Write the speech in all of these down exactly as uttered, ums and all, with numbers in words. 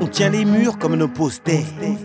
On tient les murs comme nos posters.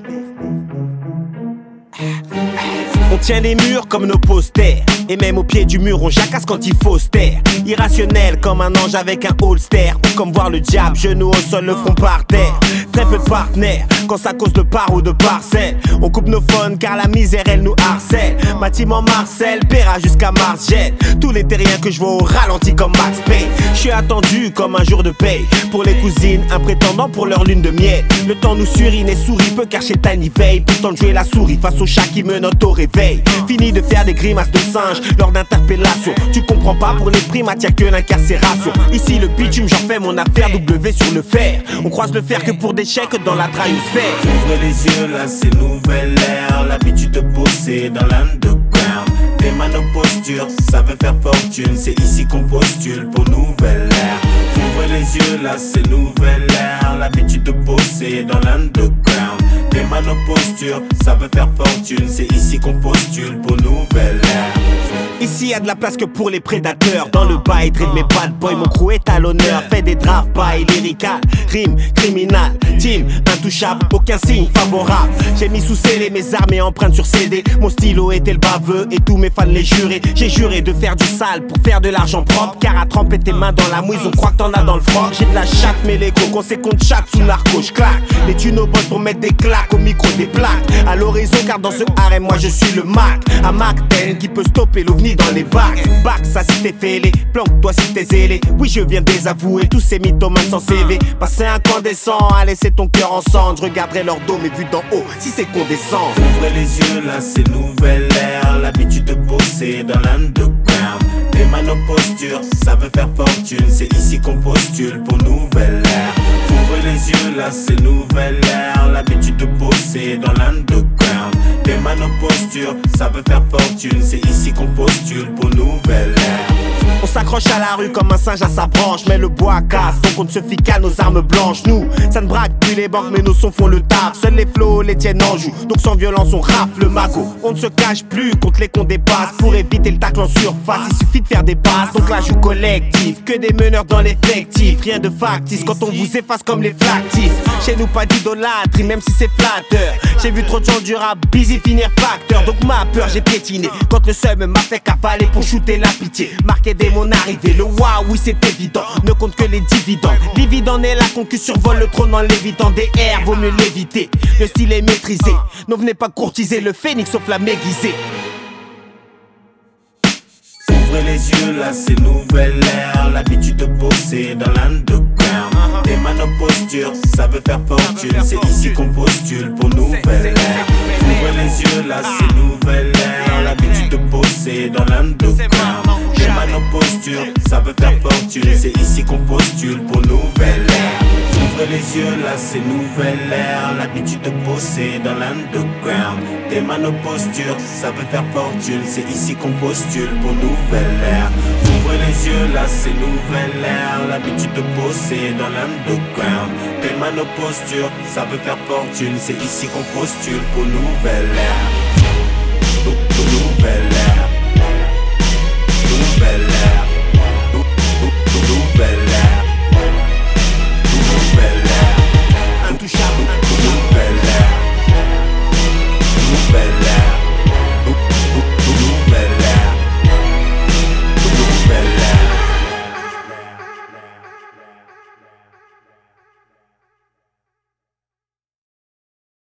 On tient les murs comme nos posters. Et même au pied du mur on jacasse quand il faut se taire. Irrationnel comme un ange avec un holster. Comme voir le diable, genou au sol, le front par terre. Très peu de partenaires, quand ça cause de part ou de parcelles. On coupe nos phones car la misère elle nous harcèle. Bâtiment Marcel, Péra jusqu'à Margelle. Tous les terriens que je vois au ralenti comme Max Payne. Je suis attendu comme un jour de paye. Pour les cousines, un prétendant pour leur lune de miel. Le temps nous surine et sourit, peu car chez Tiny veille. Pourtant de jouer la souris face au chat qui menotte au réveil. Fini de faire des grimaces de singe lors d'interpellation. Tu comprends pas, pour les primates y'a que l'incarcération. Ici le bitume, j'en fais mon affaire. W sur le fer. On croise le fer que pour des chèques dans la traiosphère. Ouvre les yeux, là c'est nouvelle ère. L'habitude de bosser dans l'underground. Des manopostures, ça veut faire fortune. C'est ici qu'on postule pour nouvelle ère. Ouvre les yeux, là c'est nouvelle ère. L'habitude de bosser dans l'underground. Des manopostures, ça veut faire fortune. C'est ici qu'on postule pour nouvelle ère. Ici y'a de la place que pour les prédateurs. Dans le bail, de mes bad boys, mon crew est à l'honneur. Fait des draft by lyrical, rime criminal, team intouchable, aucun signe favorable. J'ai mis sous scellé mes armes et empreintes sur C D. Mon stylo était le baveux et tous mes fans les juraient. J'ai juré de faire du sale pour faire de l'argent propre. Car à tremper tes mains dans la mouise, on croit que t'en as dans le froc. J'ai de la chatte mais les gros qu'on compte chaque sous narco, j'claque. Les tunos boss pour mettre des claques au micro des plaques. À l'horizon car dans ce harem moi je suis le Mac. Un Mac dix qui peut stopper l'ovni dans les bacs. Bac ça si t'es fêlé, planque-toi si t'es zélé. Oui je viens désavouer tous ces mythomanes sans C V. Passer incandescent à laisser ton cœur en cendre. Je regarderai leur dos mais vu d'en haut si c'est condescend. Ouvre les yeux là c'est nouvelle ère. L'habitude de bosser dans l'underground. Des manopostures, ça veut faire fortune. C'est ici qu'on postule pour nouvelle ère. Ouvre les yeux là c'est nouvelle ère. L'habitude de bosser dans l'underground. Des manopostures, ça veut faire fortune. C'est ici qu'on postule pour nouvelle ère. On s'accroche à la rue comme un singe à sa branche. Mais le bois casse, donc on ne se fie qu'à nos armes blanches. Nous, ça ne braque plus les banques mais nos sons font le taf. Seuls les flots les tiennent en joue. Donc sans violence on rafle le magot. On ne se cache plus contre les qu'on dépasse. Pour éviter le tacle en surface, il suffit de faire des passes. Donc la joue collective, que des meneurs dans l'effectif. Rien de factice quand on vous efface comme les flactifs. Chez nous pas d'idolâtrie même si c'est flatteur. J'ai vu trop de gens du rap busy finir facteur. Donc ma peur j'ai piétiné quand le seum m'a fait cavaler pour shooter la pitié. Marquer dès mon arrivée, le waouh oui c'est évident. Ne compte que les dividendes. Dividende est la concu survole le trône en l'évitant. Des airs vaut mieux l'éviter. Le style est maîtrisé. Ne venez pas courtiser le phénix sauf la aiguisée. Ouvrez les yeux là c'est nouvelle ère. L'habitude de bosser dans l'underground. Des manopostures, ça veut faire fortune. C'est ici qu'on postule pour nouvelle ère. Ouvrez les yeux là c'est nouvelle ère. L'habitude de bosser dans l'underground. Des manopostures, ça veut faire fortune. C'est ici qu'on postule pour nouvelle ère. Ouvrez les yeux là c'est nouvelle ère. L'habitude de bosser dans l'underground. Des manopostures, ça veut faire fortune. C'est ici qu'on postule pour nouvelle ère. Ouvrez les yeux là c'est nouvelle ère. L'habitude de bosser dans l'underground. Des manopostures, ça veut faire fortune. C'est ici qu'on postule pour nouvelle ère. Pour nouvelle ère.